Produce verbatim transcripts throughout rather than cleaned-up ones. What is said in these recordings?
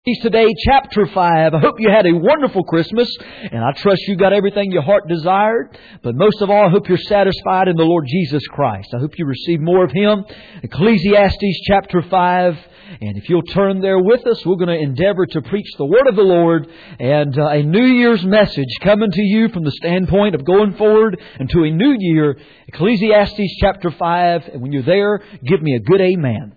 Today, chapter five. I hope you had a wonderful Christmas, and I trust you got everything your heart desired. But most of all, I hope you're satisfied in the Lord Jesus Christ. I hope you receive more of Him. Ecclesiastes chapter five. And if you'll turn there with us, we're going to endeavor to preach the Word of the Lord and uh, a New Year's message coming to you from the standpoint of going forward into a new year. Ecclesiastes chapter five. And when you're there, give me a good amen.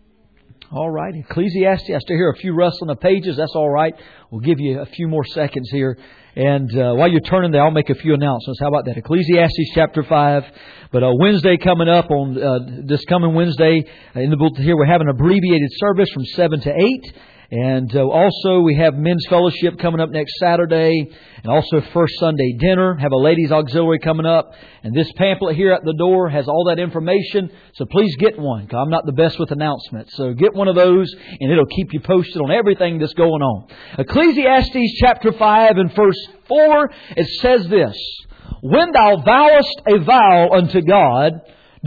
All right, Ecclesiastes. I still hear a few rustling of pages. That's all right. We'll give you a few more seconds here. And uh, while you're turning there, I'll make a few announcements. How about that? Ecclesiastes chapter five. But uh, Wednesday coming up, on uh, this coming Wednesday, uh, in the booth here, we're having an abbreviated service from seven to eight. And uh, also we have men's fellowship coming up next Saturday. And also first Sunday dinner. Have a ladies auxiliary coming up. And this pamphlet here at the door has all that information. So please get one, because I'm not the best with announcements. So get one of those and it'll keep you posted on everything that's going on. Ecclesiastes chapter five and verse four, it says this: When thou vowest a vow unto God,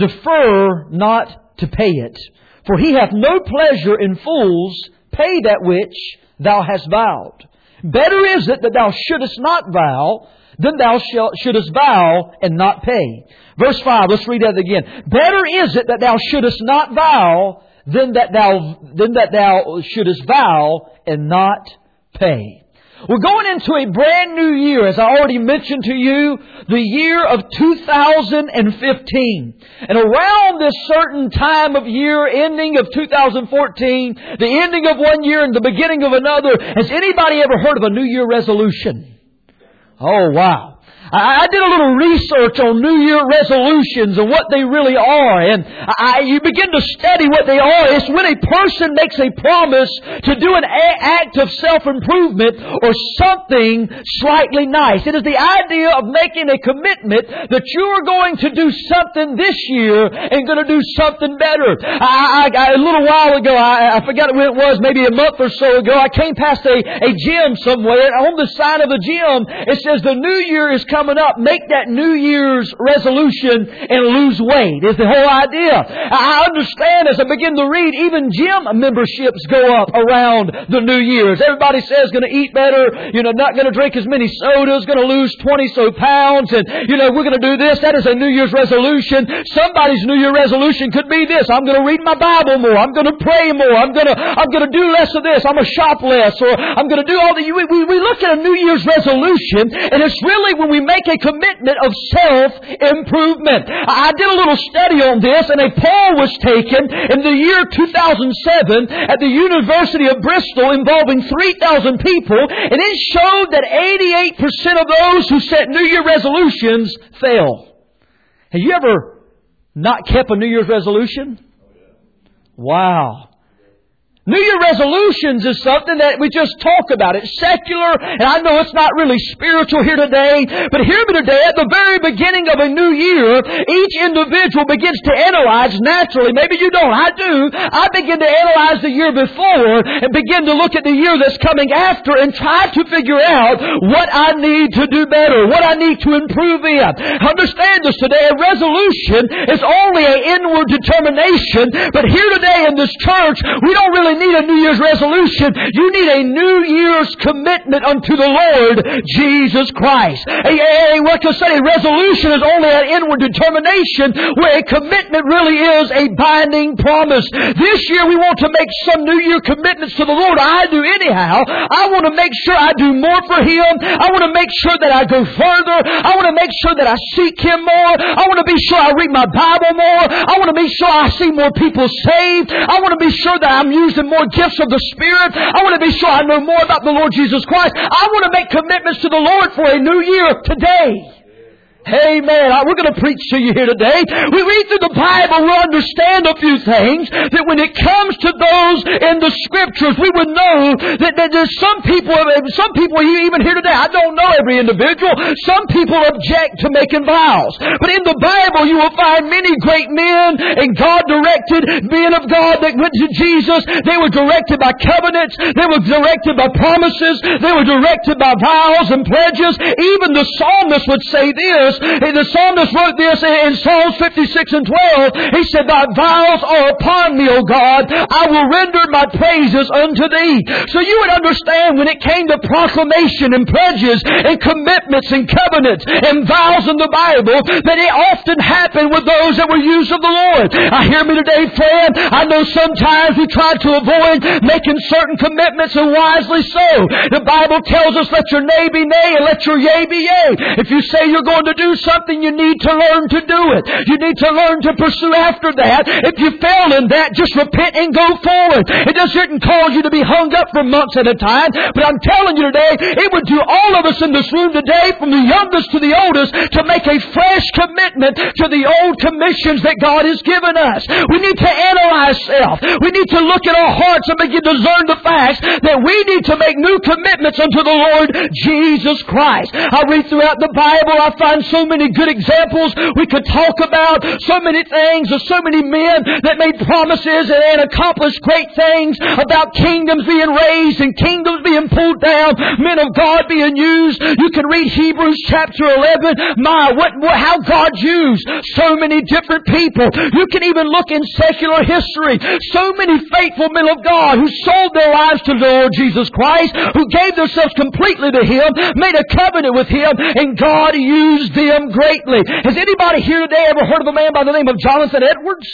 defer not to pay it. For He hath no pleasure in fools. Pay that which thou hast vowed. Better is it that thou shouldest not vow than thou shouldest vow and not pay. Verse five, let's read that again. Better is it that thou shouldest not vow than that thou, than that thou shouldest vow and not pay. We're going into a brand new year, as I already mentioned to you, the year of two thousand fifteen. And around this certain time of year, ending of two thousand fourteen, the ending of one year and the beginning of another, has anybody ever heard of a New Year resolution? Oh, wow. I did a little research on New Year resolutions and what they really are. And I, you begin to study what they are. It's when a person makes a promise to do an a- act of self-improvement or something slightly nice. It is the idea of making a commitment that you are going to do something this year and going to do something better. I, I, a little while ago, I, I forgot when it was, maybe a month or so ago, I came past a, a gym somewhere. And on the side of the gym, it says the New Year is coming up, make that New Year's resolution and lose weight is the whole idea. I understand as I begin to read, even gym memberships go up around the New Year's. Everybody says going to eat better, you know, not going to drink as many sodas, going to lose twenty so pounds, and, you know, we're going to do this. That is a New Year's resolution. Somebody's New Year resolution could be this: I'm going to read my Bible more. I'm going to pray more. I'm going to, I'm going to do less of this. I'm going to shop less, or I'm going to do all the, we, we, we look at a New Year's resolution, and it's really when we make a commitment of self-improvement. I did a little study on this, and a poll was taken in the year two thousand seven at the University of Bristol involving three thousand people, and it showed that eighty-eight percent of those who set New Year resolutions fail. Have you ever not kept a New Year's resolution? Wow. New Year resolutions is something that we just talk about. It's secular, and I know it's not really spiritual here today, but hear me today, at the very beginning of a new year, each individual begins to analyze naturally. Maybe you don't. I do. I begin to analyze the year before and begin to look at the year that's coming after and try to figure out what I need to do better, what I need to improve in. Understand this today. A resolution is only an inward determination, but here today in this church, we don't really need a New Year's resolution. You need a New Year's commitment unto the Lord Jesus Christ. A, a, what to say, a resolution is only an inward determination, where a commitment really is a binding promise. This year we want to make some New Year commitments to the Lord. I do anyhow. I want to make sure I do more for Him. I want to make sure that I go further. I want to make sure that I seek Him more. I want to be sure I read my Bible more. I want to be sure I see more people saved. I want to be sure that I'm using more gifts of the Spirit. I want to be sure I know more about the Lord Jesus Christ. I want to make commitments to the Lord for a new year today. Amen. We're going to preach to you here today. We read through the Bible, we'll understand a few things, that when it comes to those in the Scriptures, we would know that, that there's some people, some people even here today, I don't know every individual, some people object to making vows. But in the Bible, you will find many great men and God-directed men of God that went to Jesus. They were directed by covenants. They were directed by promises. They were directed by vows and pledges. Even the psalmist would say this, this. The psalmist wrote this in Psalms fifty-six and twelve. He said, Thy vows are upon me, O God. I will render my praises unto Thee. So you would understand when it came to proclamation and pledges and commitments and covenants and vows in the Bible that it often happened with those that were used of the Lord. I hear me today, friend. I know sometimes we try to avoid making certain commitments, and wisely so. The Bible tells us, let your nay be nay and let your yea be yea. If you say you're going to do something, you need to learn to do it. You need to learn to pursue after that. If you fail in that, just repent and go forward. It just shouldn't cause you to be hung up for months at a time. But I'm telling you today, it would do all of us in this room today, from the youngest to the oldest, to make a fresh commitment to the old commissions that God has given us. We need to analyze self. We need to look at our hearts and begin to discern the facts that we need to make new commitments unto the Lord Jesus Christ. I read throughout the Bible, I find so many good examples we could talk about, so many things of so many men that made promises and accomplished great things about kingdoms being raised and kingdoms being pulled down, men of God being used. You can read Hebrews chapter eleven. My, what, what how God used so many different people. You can even look in secular history. So many faithful men of God who sold their lives to the Lord Jesus Christ, who gave themselves completely to Him, made a covenant with Him, and God used them greatly. Has anybody here today ever heard of a man by the name of Jonathan Edwards?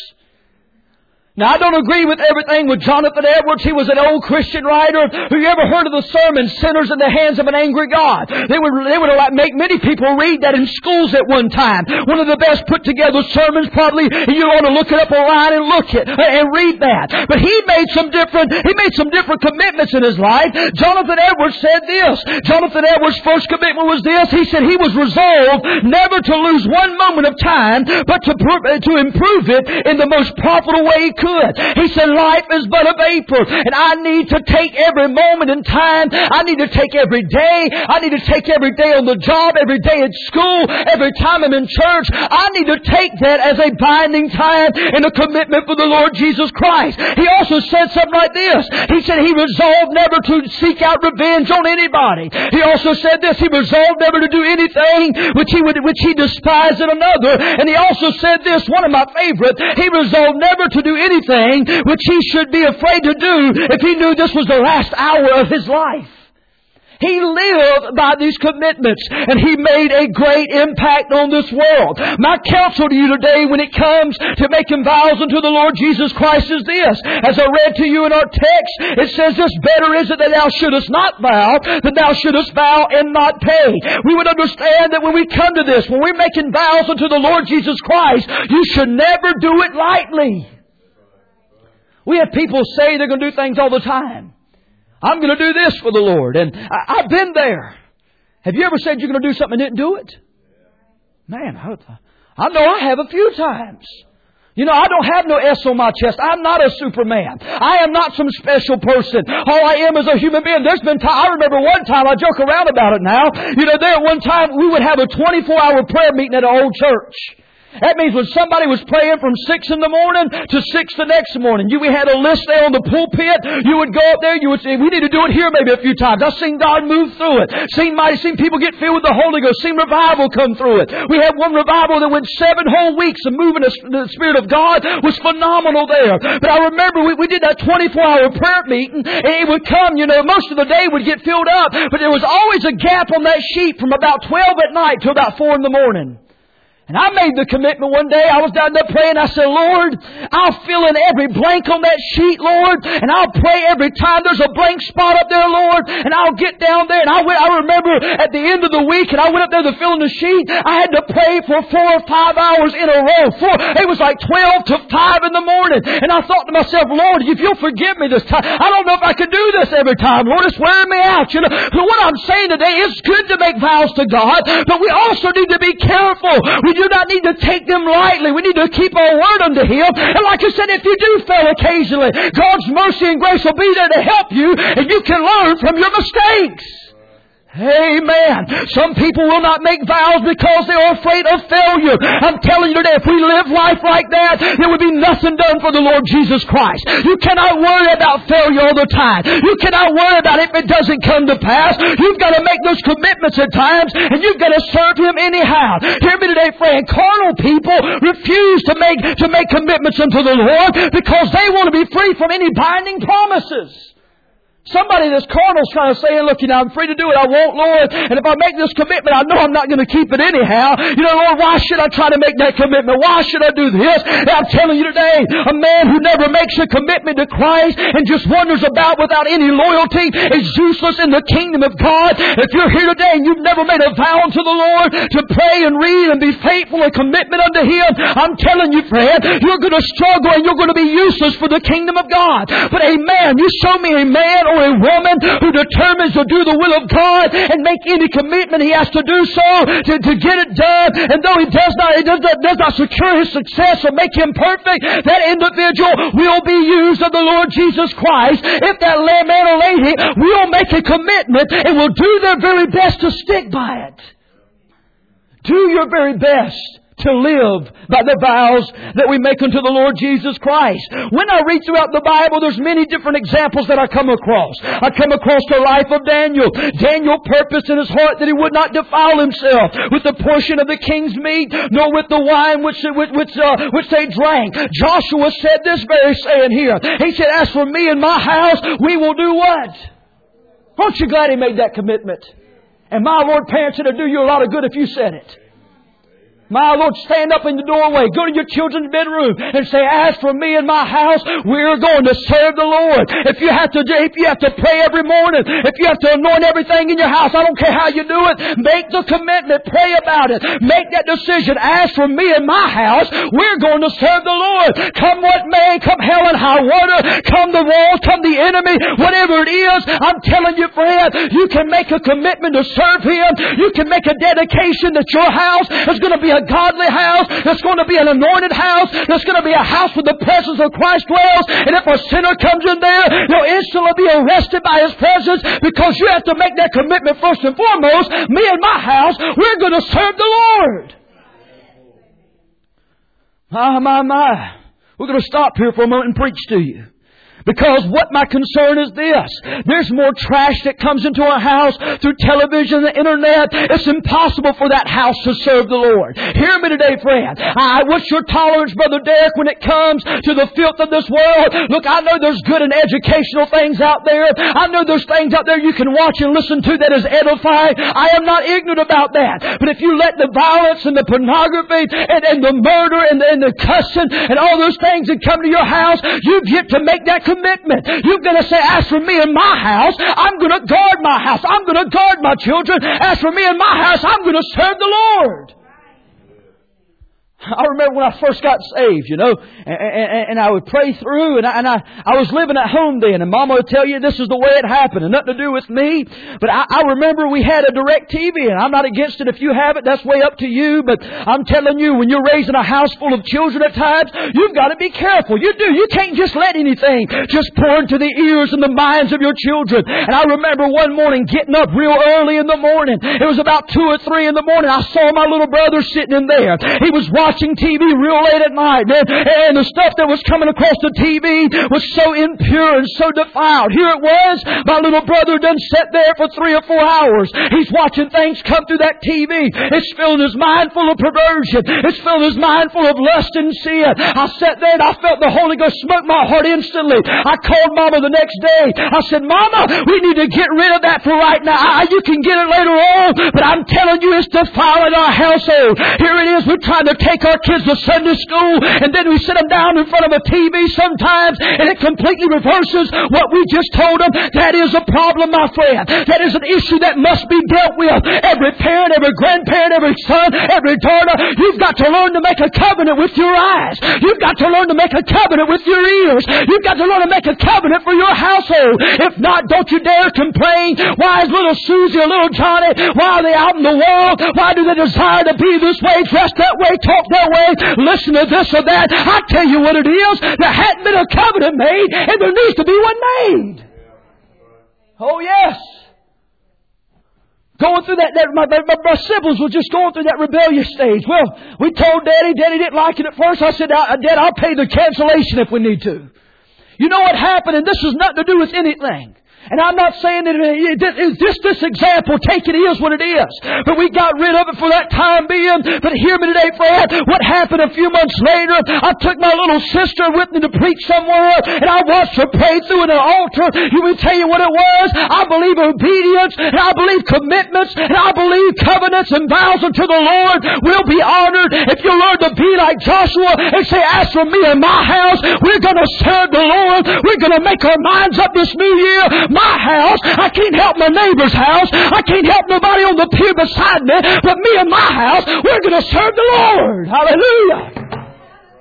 Now, I don't agree with everything with Jonathan Edwards. He was an old Christian writer. Have you ever heard of the sermon, Sinners in the Hands of an Angry God? They would, they would make many people read that in schools at one time. One of the best put together sermons probably. You ought to look it up online and look it and read that. But he made some different, he made some different commitments in his life. Jonathan Edwards said this. Jonathan Edwards' first commitment was this. He said he was resolved never to lose one moment of time, but to, to improve it in the most profitable way he could. He said, life is but a vapor, and I need to take every moment in time. I need to take every day. I need to take every day on the job, every day at school, every time I'm in church. I need to take that as a binding time and a commitment for the Lord Jesus Christ. He also said something like this. He said he resolved never to seek out revenge on anybody. He also said this. He resolved never to do anything which he would, which he despised in another. And he also said this, one of my favorites. He resolved never to do anything which he should be afraid to do if he knew this was the last hour of his life. He lived by these commitments, and he made a great impact on this world. My counsel to you today when it comes to making vows unto the Lord Jesus Christ is this. As I read to you in our text, it says this, better is it that thou shouldest not vow than thou shouldest vow and not pay. We would understand that when we come to this, when we're making vows unto the Lord Jesus Christ, you should never do it lightly. We have people say they're going to do things all the time. I'm going to do this for the Lord. And I, I've been there. Have you ever said you're going to do something and didn't do it? Man, I, I know I have a few times. You know, I don't have no S on my chest. I'm not a Superman. I am not some special person. All I am is a human being. There's been time, I remember one time, I joke around about it now. You know, there at one time we would have a twenty-four hour prayer meeting at an old church. That means when somebody was praying from six in the morning to six the next morning, you we had a list there on the pulpit. You would go up there. You would say, "We need to do it here maybe a few times." I've seen God move through it. Seen mighty, seen people get filled with the Holy Ghost. Seen revival come through it. We had one revival that went seven whole weeks, and moving the Spirit of God was phenomenal there. But I remember we, we did that twenty-four hour prayer meeting, and it would come. You know, most of the day would get filled up, but there was always a gap on that sheet from about twelve at night to about four in the morning. And I made the commitment one day. I was down there praying. I said, Lord, I'll fill in every blank on that sheet, Lord. And I'll pray every time there's a blank spot up there, Lord. And I'll get down there. And I went, I remember at the end of the week, and I went up there to fill in the sheet. I had to pray for four or five hours in a row. Four, it was like twelve to five in the morning. And I thought to myself, Lord, if you'll forgive me this time, I don't know if I can do this every time. Lord, it's wearing me out. You know, but what I'm saying today, it's good to make vows to God, but we also need to be careful. We do not need to take them lightly. We need to keep our word unto Him. And like I said, if you do fail occasionally, God's mercy and grace will be there to help you, and you can learn from your mistakes. Amen. Some people will not make vows because they are afraid of failure. I'm telling you today, if we live life like that, there would be nothing done for the Lord Jesus Christ. You cannot worry about failure all the time. You cannot worry about it if it doesn't come to pass. You've got to make those commitments at times, and you've got to serve Him anyhow. Hear me today, friend. Carnal people refuse to make, to make commitments unto the Lord because they want to be free from any binding promises. Somebody that's carnal is trying to say, look, you know, I'm free to do what I want, Lord. And if I make this commitment, I know I'm not going to keep it anyhow. You know, Lord, why should I try to make that commitment? Why should I do this? And I'm telling you today, a man who never makes a commitment to Christ and just wanders about without any loyalty is useless in the kingdom of God. If you're here today and you've never made a vow unto the Lord to pray and read and be faithful in commitment unto Him, I'm telling you, friend, you're going to struggle and you're going to be useless for the kingdom of God. But a man, you show me a man or a woman who determines to do the will of God and make any commitment he has to do so to, to get it done, and though he does not, it does not, does not secure his success or make him perfect, that individual will be used of the Lord Jesus Christ if that man or lady will make a commitment and will do their very best to stick by it. Do your very best to live by the vows that we make unto the Lord Jesus Christ. When I read throughout the Bible, there's many different examples that I come across. I come across the life of Daniel. Daniel purposed in his heart that he would not defile himself with the portion of the king's meat, nor with the wine which, which, which, uh, which they drank. Joshua said this very saying here. He said, as for me and my house, we will do what? Aren't you glad he made that commitment? And my Lord, parents, it'll do you a lot of good if you said it. My Lord, stand up in the doorway. Go to your children's bedroom and say, as for me and my house, we're going to serve the Lord. If you have to, if you have to pray every morning, if you have to anoint everything in your house, I don't care how you do it. Make the commitment. Pray about it. Make that decision. As for me and my house, we're going to serve the Lord. Come what may, come hell and high water, come the walls, come the enemy, whatever it is, I'm telling you, friend, you can make a commitment to serve Him. You can make a dedication that your house is going to be a godly house. It's going to be an anointed house. It's going to be a house where the presence of Christ dwells. And if a sinner comes in there, you'll instantly be arrested by His presence, because you have to make that commitment first and foremost. Me and my house, we're going to serve the Lord. My, my, my. We're going to stop here for a moment and preach to you. Because what my concern is this. There's more trash that comes into our house through television and the internet. It's impossible for that house to serve the Lord. Hear me today, friend. I, what's your tolerance, Brother Derek, when it comes to the filth of this world? Look, I know there's good and educational things out there. I know there's things out there you can watch and listen to that is edifying. I am not ignorant about that. But if you let the violence and the pornography and, and the murder and the, and the cussing and all those things that come to your house, you get to make that commitment. You're going to say, as for me and my house, I'm going to guard my house. I'm going to guard my children. As for me and my house, I'm going to serve the Lord. I remember when I first got saved, you know, and, and, and I would pray through, and, I, and I, I was living at home then, and Mama would tell you this is the way it happened, and nothing to do with me. But I, I remember we had a direct T V, and I'm not against it if you have it. That's way up to you. But I'm telling you, when you're raising a house full of children at times, you've got to be careful. You do. You can't just let anything just pour into the ears and the minds of your children. And I remember one morning getting up real early in the morning. It was about two or three in the morning. I saw my little brother sitting in there. He was watching watching T V real late at night, man, and the stuff that was coming across the T V was so impure and so defiled. Here it was, my little brother done sat there for three or four hours. He's watching things come through that T V. It's filling his mind full of perversion. It's filling his mind full of lust and sin. I sat there and I felt the Holy Ghost smoke my heart instantly. I called Mama the next day. I said, Mama, we need to get rid of that for right now. I, you can get it later on, but I'm telling you, it's defiling our household. Here it is, we're trying to take our kids to Sunday school, and then we sit them down in front of a T V sometimes, and it completely reverses what we just told them. That is a problem, my friend. That is an issue that must be dealt with. Every parent, every grandparent, every son, every daughter, you've got to learn to make a covenant with your eyes. You've got to learn to make a covenant with your ears. You've got to learn to make a covenant for your household. If not, don't you dare complain. Why is little Susie or little Johnny, why are they out in the world? Why do they desire to be this way, dress that way, talk that way, listen to this or that? I tell you what it is. There hadn't been a covenant made, and there needs to be one made. Oh, yes. going through that, that my, my, my siblings were just going through that rebellious stage. Well, we told Daddy. Daddy didn't like it at first. I said, Dad, I'll pay the cancellation if we need to. You know what happened? And this has nothing to do with anything. And I'm not saying that it, just this example, take it is what it is. But we got rid of it for that time being. But hear me today, Fred. What happened a few months later, I took my little sister with me to preach somewhere, and I watched her pray through an altar. You will tell you what it was. I believe obedience, and I believe commitments, and I believe covenants and vows unto the Lord will be honored. If you learn to be like Joshua and say, as for me and my house, we're going to serve the Lord. We're going to make our minds up this new year. My house, I can't help my neighbor's house. I can't help nobody on the pew beside me. But me and my house, we're going to serve the Lord. Hallelujah.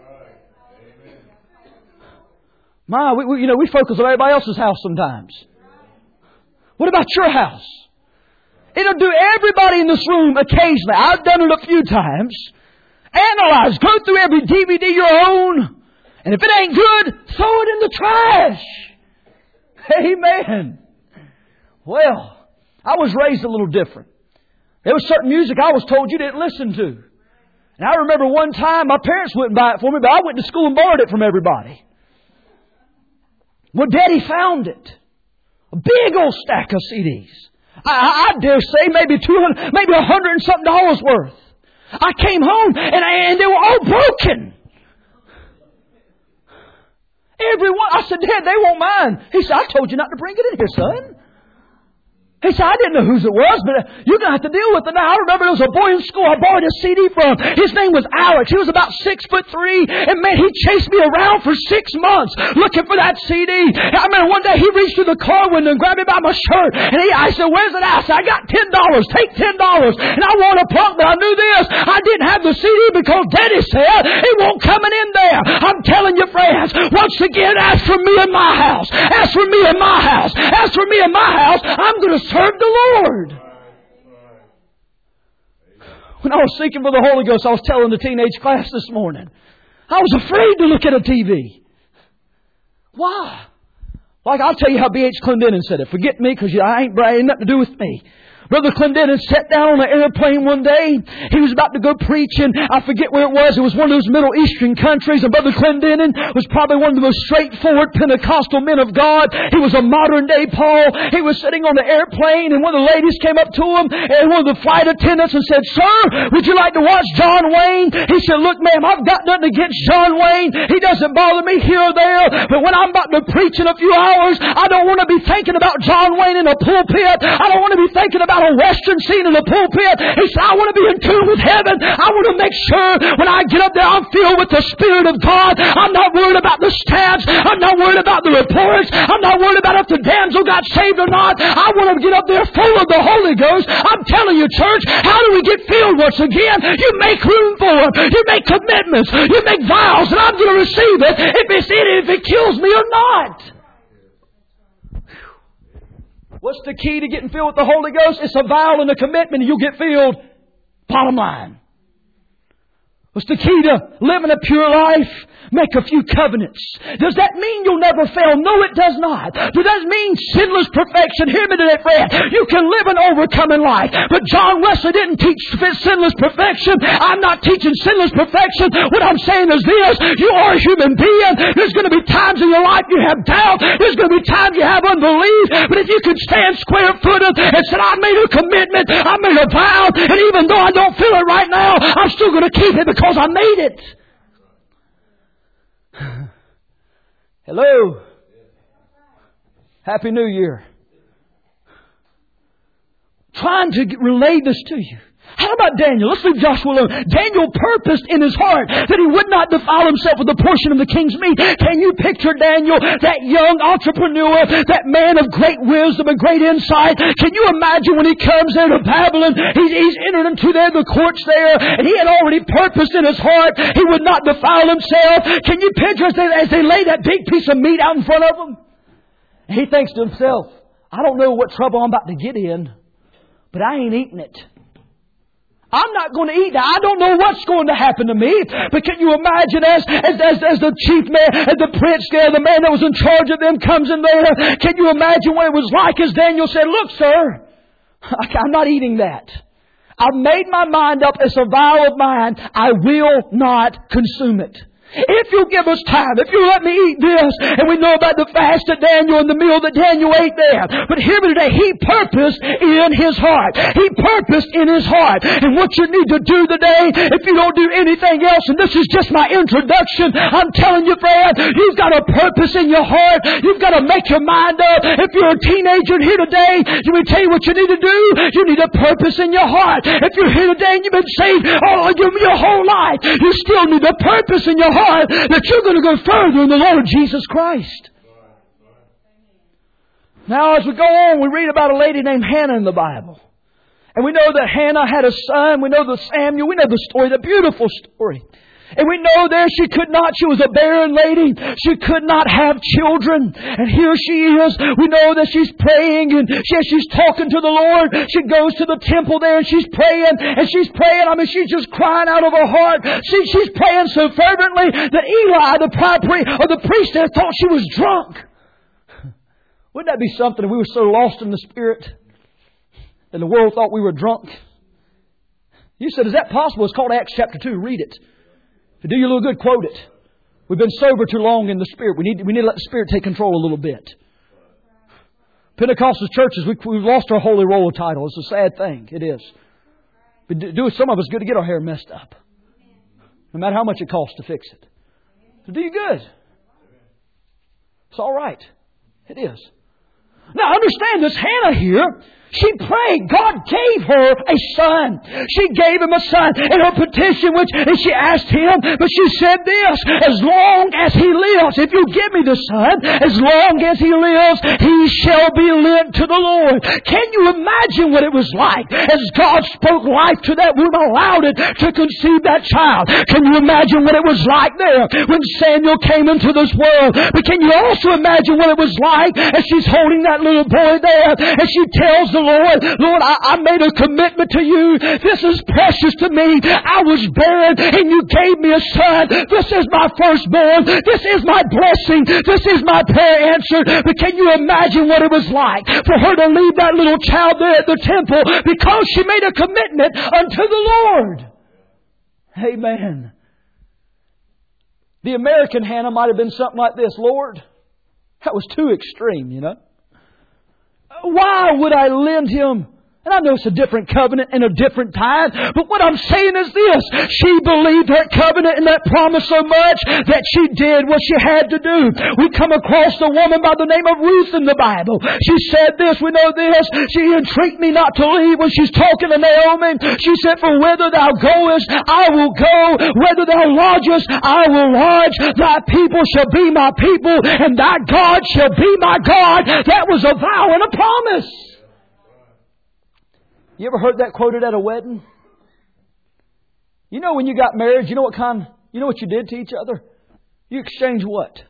My, we, we, you know, we focus on everybody else's house sometimes. What about your house? It'll do everybody in this room occasionally. I've done it a few times. Analyze. Go through every D V D you own. And if it ain't good, throw it in the trash. Amen. Well, I was raised a little different. There was certain music I was told you didn't listen to. And I remember one time my parents wouldn't buy it for me, but I went to school and borrowed it from everybody. Well, Daddy found it. A big old stack of C Ds. I, I dare say maybe two hundred, maybe a hundred and something dollars worth. I came home and, I, and they were all broken. Everyone. I said, Dad, they won't mind. He said, I told you not to bring it in here, son. He said, I didn't know whose it was, but you're going to have to deal with it now. I remember there was a boy in school I borrowed a C D from. His name was Alex. He was about six foot three. And man, he chased me around for six months looking for that C D. I remember one day he reached through the car window and grabbed me by my shirt. And he, I said, where's it at? I said, I got ten dollars. Take ten dollars. And I want a punk, but I knew this. I didn't have the C D because Daddy said it won't coming in there. I'm telling you, friends, once again, as for me and my house, as for me and my house, as for me and my house, I'm going to serve the Lord. When I was seeking for the Holy Ghost, I was telling the teenage class this morning, I was afraid to look at a T V. Why? Like, I'll tell you how B H Clendenin said it. Forget me, because I ain't, ain't nothing to do with me. Brother Clendenin sat down on an airplane one day. He was about to go preach, and I forget where it was. It was one of those Middle Eastern countries. And Brother Clendenin was probably one of the most straightforward Pentecostal men of God. He was a modern-day Paul. He was sitting on the airplane, and one of the ladies came up to him, and one of the flight attendants, and said, Sir, would you like to watch John Wayne? He said, Look, ma'am, I've got nothing against John Wayne. He doesn't bother me here or there. But when I'm about to preach in a few hours, I don't want to be thinking about John Wayne in a pulpit. I don't want to be thinking about a Western scene in the pulpit. He said, I want to be in tune with heaven. I want to make sure when I get up there, I'm filled with the Spirit of God. I'm not worried about the stats. I'm not worried about the reports. I'm not worried about if the damsel got saved or not. I want to get up there full of the Holy Ghost. I'm telling you, church, how do we get filled once again? You make room for it. You make commitments. You make vows, and I'm going to receive it if it's in it, if it kills me or not. What's the key to getting filled with the Holy Ghost? It's a vow and a commitment, and you'll get filled. Bottom line. What's the key to living a pure life? Make a few covenants. Does that mean you'll never fail? No, it does not. Does that mean sinless perfection? Hear me today, friend. You can live an overcoming life. But John Wesley didn't teach sinless perfection. I'm not teaching sinless perfection. What I'm saying is this. You are a human being. There's going to be times in your life you have doubt. There's going to be times you have unbelief. But if you can stand square-footed and say, I made a commitment, I made a vow, and even though I don't feel it right now, I'm still going to keep it because I made it. Hello. Happy New Year. Trying to relay this to you. How about Daniel? Let's leave Joshua alone. Daniel purposed in his heart that he would not defile himself with a portion of the king's meat. Can you picture Daniel, that young entrepreneur, that man of great wisdom and great insight? Can you imagine when he comes there to Babylon, he's, he's entered into there, the courts there, and he had already purposed in his heart he would not defile himself. Can you picture as they, as they lay that big piece of meat out in front of him? And he thinks to himself, I don't know what trouble I'm about to get in, but I ain't eating it. I'm not going to eat that. I don't know what's going to happen to me. But can you imagine as, as, as, as the chief man, as the prince there, the man that was in charge of them comes in there. Can you imagine what it was like as Daniel said, look, sir, I'm not eating that. I've made my mind up. It's a vow of mine. I will not consume it. If you give us time, if you let me eat this, and we know about the fast that Daniel and the meal that Daniel ate there. But hear me today, He purposed in His heart. He purposed in His heart. And what you need to do today, if you don't do anything else, and this is just my introduction, I'm telling you, friend, you've got a purpose in your heart. You've got to make your mind up. If you're a teenager here today, let me tell you what you need to do. You need a purpose in your heart. If you're here today and you've been saved all your, your whole life, you still need a purpose in your heart. That you're going to go further in the Lord Jesus Christ. Now as we go on, we read about a lady named Hannah in the Bible. And we know that Hannah had a son. We know the Samuel. We know the story, the beautiful story. And we know there she could not, she was a barren lady. She could not have children. And here she is. We know that she's praying and she, she's talking to the Lord. She goes to the temple there and she's praying. And she's praying. I mean, she's just crying out of her heart. She, she's praying so fervently that Eli, the priest or the priestess, thought she was drunk. Wouldn't that be something if we were so lost in the Spirit and the world thought we were drunk? You said, is that possible? It's called Acts chapter two. Read it. To do you a little good, quote it. We've been sober too long in the Spirit. We need, we need to let the Spirit take control a little bit. Pentecostal churches, we, we've lost our holy roller title. It's a sad thing. It is. But do, do some of us good to get our hair messed up. No matter how much it costs to fix it. To do you good. It's all right. It is. Now understand this Hannah here. She prayed. God gave her a son. She gave him a son in her petition, which and she asked him, but she said this, as long as he lives, if you give me the son, as long as he lives, he shall be lent to the Lord. Can you imagine what it was like as God spoke life to that womb, allowed it to conceive that child? Can you imagine what it was like there when Samuel came into this world? But can you also imagine what it was like as she's holding that little boy there and she tells the Lord, Lord, I, I made a commitment to you. This is precious to me. I was barren and you gave me a son. This is my firstborn. This is my blessing. This is my prayer answered. But can you imagine what it was like for her to leave that little child there at the temple because she made a commitment unto the Lord? Amen. The American Hannah might have been something like this. Lord, that was too extreme, you know. Why would I lend him? And I know it's a different covenant and a different time. But what I'm saying is this. She believed that covenant and that promise so much that she did what she had to do. We come across a woman by the name of Ruth in the Bible. She said this. We know this. She entreat me not to leave when she's talking to Naomi. She said, for whither thou goest, I will go. Whether thou lodgest, I will lodge. Thy people shall be my people, and thy God shall be my God. That was a vow and a promise. You ever heard that quoted at a wedding? You know when you got married, you know what kind, you know what you did to each other? You exchanged what?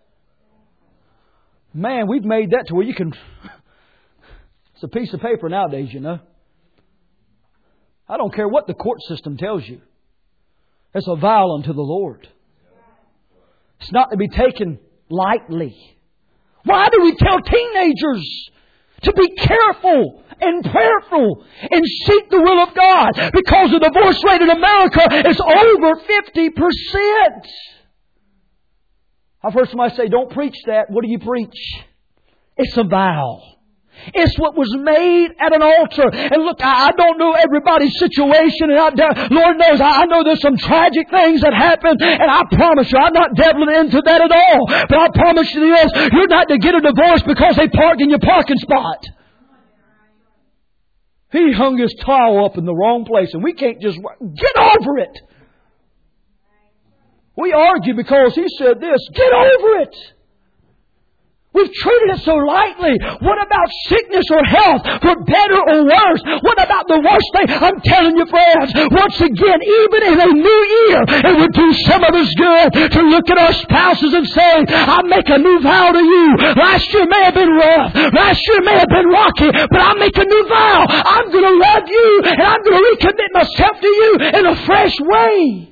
Man, we've made that to where you can, it's a piece of paper nowadays, you know. I don't care what the court system tells you. It's a vow unto the Lord. It's not to be taken lightly. Why do we tell teenagers to be careful and prayerful and seek the will of God? Because the divorce rate in America is over fifty percent. I've heard somebody say, don't preach that. What do you preach? It's a vow. It's what was made at an altar. And look, I don't know everybody's situation. And I, Lord knows, I know there's some tragic things that happen. And I promise you, I'm not deviling into that at all. But I promise you this, you're not to get a divorce because they parked in your parking spot. He hung his towel up in the wrong place. And we can't just get over it. We argue because he said this. Get over it. We've treated it so lightly. What about sickness or health? For better or worse? What about the worst thing? I'm telling you, friends, once again, even in a new year, it would do some of us good to look at our spouses and say, I make a new vow to you. Last year may have been rough. Last year may have been rocky. But I make a new vow. I'm going to love you and I'm going to recommit myself to you in a fresh way.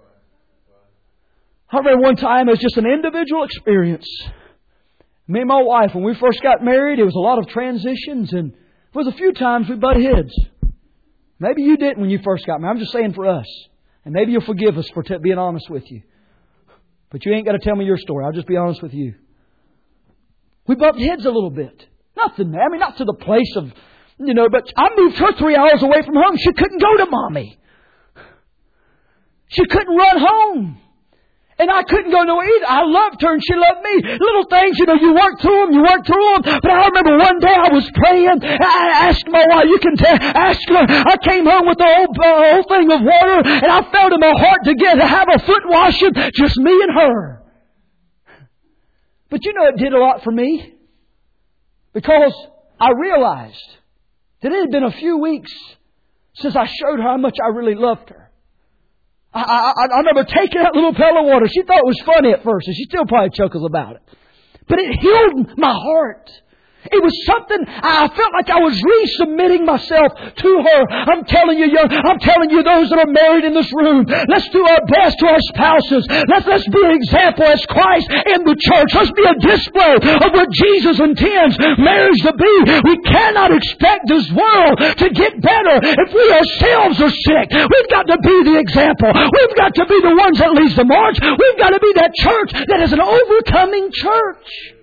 I remember one time it was just an individual experience. Me and my wife, when we first got married, it was a lot of transitions. And There was a few times we butt heads. Maybe you didn't when you first got married. I'm just saying for us. And maybe you'll forgive us for t- being honest with you. But you ain't got to tell me your story. I'll just be honest with you. We bumped heads a little bit. Nothing. I mean, not to the place of, you know, but I moved her three hours away from home. She couldn't go to Mommy. She couldn't run home. And I couldn't go nowhere either. I loved her and she loved me. Little things, you know, you work through them, you work through them. But I remember one day I was praying. I asked my wife, you can tell, ask her. I came home with the whole, uh, whole thing of water and I felt in my heart to get to have a foot washing, just me and her. But you know, it did a lot for me. Because I realized that it had been a few weeks since I showed her how much I really loved her. I, I, I remember taking that little pail of water. She thought it was funny at first, and she still probably chuckles about it. But it healed my heart. It was something, I felt like I was resubmitting myself to her. I'm telling you, young, I'm telling you, those that are married in this room, let's do our best to our spouses. Let's, let's be an example as Christ in the church. Let's be a display of what Jesus intends marriage to be. We cannot expect this world to get better if we ourselves are sick. We've got to be the example. We've got to be the ones that leads the march. We've got to be that church that is an overcoming church.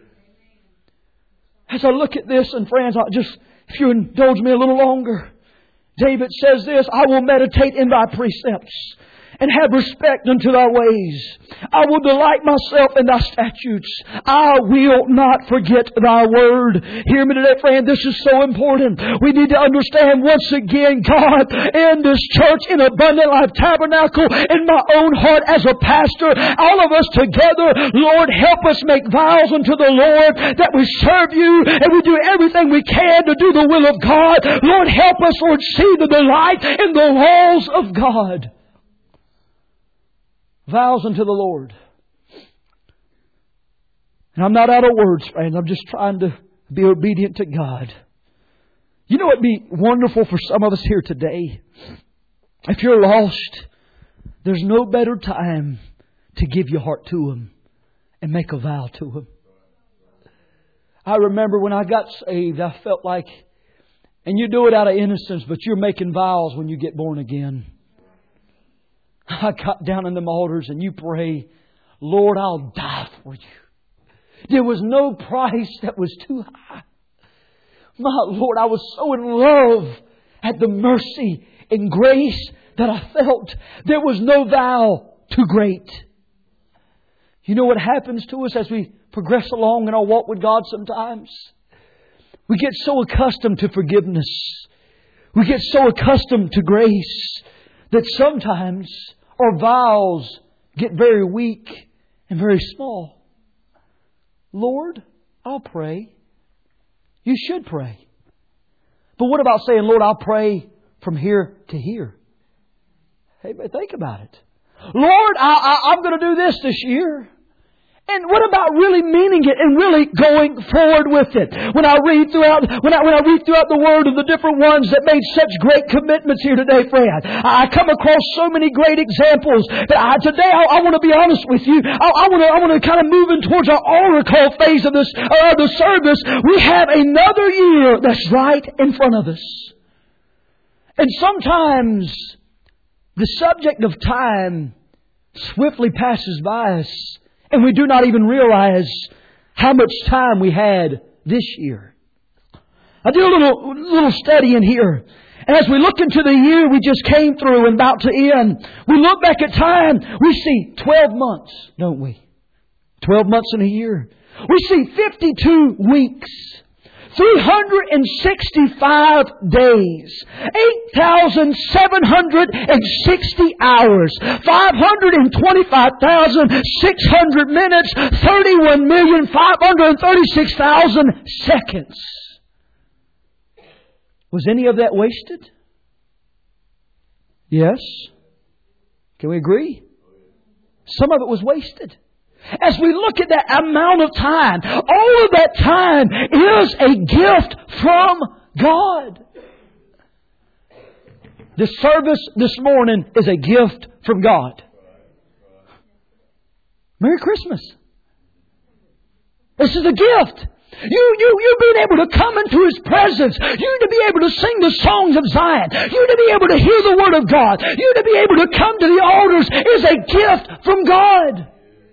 As I look at this, and friends, I'll just, if you indulge me a little longer, David says this, I will meditate in Thy precepts and have respect unto Thy ways. I will delight myself in Thy statutes. I will not forget Thy word. Hear me today, friend. This is so important. We need to understand once again, God, in this church, in Abundant Life Tabernacle, in my own heart as a pastor, all of us together, Lord, help us make vows unto the Lord that we serve You and we do everything we can to do the will of God. Lord, help us, Lord, see the delight in the laws of God. Vows unto the Lord. And I'm not out of words, friend. I'm just trying to be obedient to God. You know, it'd be wonderful for some of us here today. If you're lost, there's no better time to give your heart to Him and make a vow to Him. I remember when I got saved, I felt like, and you do it out of innocence, but you're making vows when you get born again. I got down in them altars and you pray, Lord, I'll die for You. There was no price that was too high. My Lord, I was so in love at the mercy and grace that I felt. There was no vow too great. You know what happens to us as we progress along in our walk with God sometimes? We get so accustomed to forgiveness. We get so accustomed to grace that sometimes our vows get very weak and very small. Lord, I'll pray. You should pray. But what about saying, Lord, I'll pray from here to here? Hey, think about it. Lord, I, I, I'm going to do this this year. And what about really meaning it and really going forward with it? When I read throughout, when I, when I read throughout the Word of the different ones that made such great commitments here today, friend, I come across so many great examples that I, today I, I want to be honest with you. I, I want to, I want to kind of move in towards our altar call phase of this, uh, the service. We have another year that's right in front of us. And sometimes the subject of time swiftly passes by us. And we do not even realize how much time we had this year. I did a little, little study in here. And as we look into the year we just came through and about to end, we look back at time, we see twelve months, don't we? twelve months in a year. We see fifty-two weeks. three hundred sixty-five days, eight thousand seven hundred sixty hours, five hundred twenty-five thousand six hundred minutes, thirty-one million five hundred thirty-six thousand seconds. Was any of that wasted? Yes. Can we agree? Some of it was wasted. As we look at that amount of time, all of that time is a gift from God. The service this morning is a gift from God. Merry Christmas. This is a gift. You, you, you being able to come into His presence. You to be able to sing the songs of Zion. You to be able to hear the Word of God. You to be able to come to the altars is a gift from God.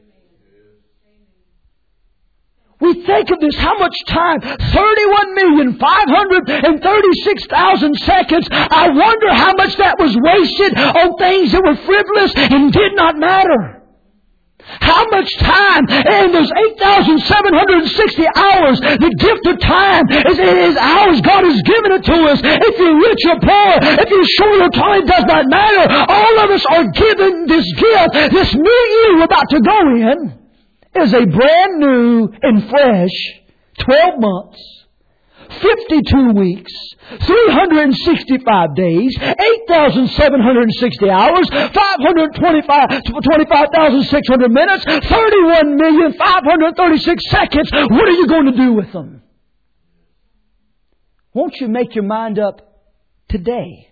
We think of this, how much time? thirty-one million five hundred thirty-six thousand seconds. I wonder how much that was wasted on things that were frivolous and did not matter. How much time in those eight thousand seven hundred sixty hours, the gift of time is, is hours God has given it to us. If you're rich or poor, if you're short or tall, it does not matter. All of us are given this gift. This new year we're about to go in is a brand new and fresh twelve months, fifty-two weeks, three hundred sixty-five days, eight thousand seven hundred sixty hours, five hundred twenty-five thousand six hundred minutes, thirty-one million five hundred thirty-six seconds. What are you going to do with them? Won't you make your mind up today?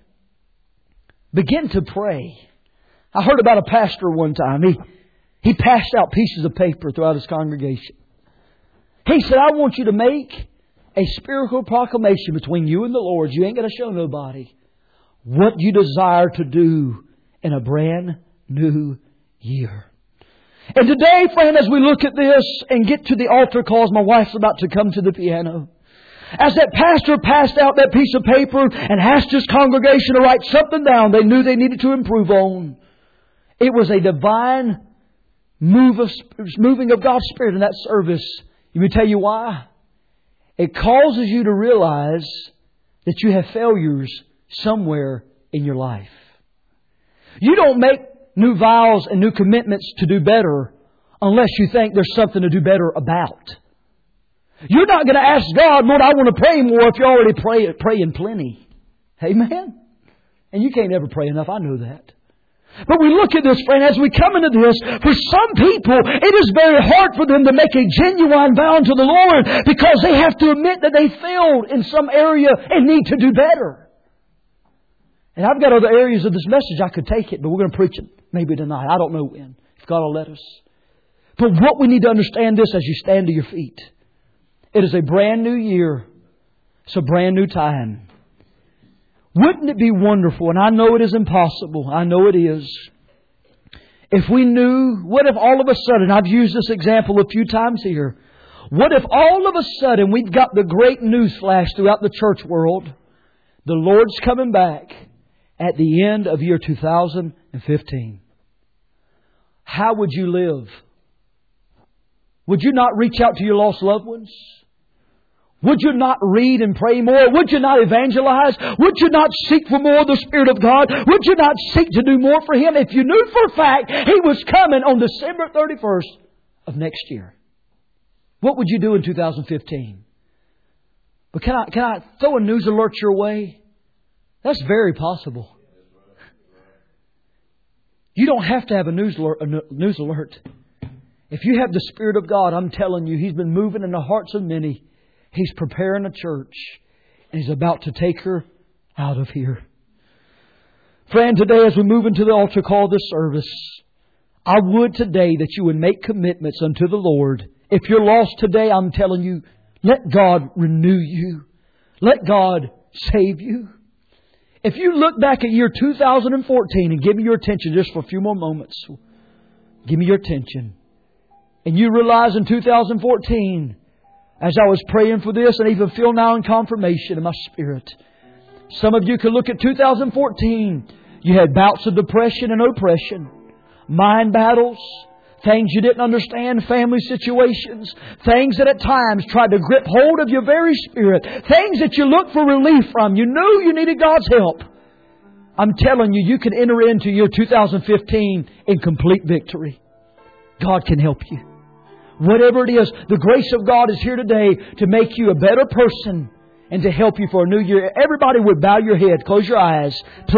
Begin to pray. I heard about a pastor one time. He, he passed out pieces of paper throughout his congregation. He said, I want you to make a spiritual proclamation between you and the Lord. You ain't got to show nobody what you desire to do in a brand new year. And today, friend, as we look at this and get to the altar calls, my wife's about to come to the piano. As that pastor passed out that piece of paper and asked his congregation to write something down they knew they needed to improve on, it was a divine move of, moving of God's Spirit in that service. Let me tell you why. It causes you to realize that you have failures somewhere in your life. You don't make new vows and new commitments to do better unless you think there's something to do better about. You're not going to ask God, Lord, I want to pray more if you're already pray, praying plenty. Amen? And you can't ever pray enough. I know that. But we look at this, friend, as we come into this, for some people, it is very hard for them to make a genuine vow to the Lord because they have to admit that they failed in some area and need to do better. And I've got other areas of this message I could take it, but we're going to preach it maybe tonight. I don't know when, if God will let us. But what we need to understand this as you stand to your feet. It is a brand new year. It's a brand new time. Wouldn't it be wonderful, and I know it is impossible, I know it is, if we knew, what if all of a sudden, I've used this example a few times here, what if all of a sudden we've got the great news flash throughout the church world, the Lord's coming back at the end of year two thousand fifteen. How would you live? Would you not reach out to your lost loved ones? Would you not read and pray more? Would you not evangelize? Would you not seek for more of the Spirit of God? Would you not seek to do more for Him if you knew for a fact He was coming on December thirty-first of next year? What would you do in two thousand fifteen? But can I, can I throw a news alert your way? That's very possible. You don't have to have a news alert. A news alert. If you have the Spirit of God, I'm telling you, He's been moving in the hearts of many. He's preparing a church. And He's about to take her out of here. Friend, today as we move into the altar call of this service, I would today that you would make commitments unto the Lord. If you're lost today, I'm telling you, let God renew you. Let God save you. If you look back at year two thousand fourteen and give me your attention just for a few more moments. Give me your attention. And you realize in two thousand fourteen, as I was praying for this and even feel now in confirmation in my spirit, some of you could look at two thousand fourteen. You had bouts of depression and oppression, mind battles, things you didn't understand, family situations, things that at times tried to grip hold of your very spirit, things that you looked for relief from. You knew you needed God's help. I'm telling you, you can enter into year two thousand fifteen in complete victory. God can help you. Whatever it is, the grace of God is here today to make you a better person and to help you for a new year. Everybody would bow your head, close your eyes.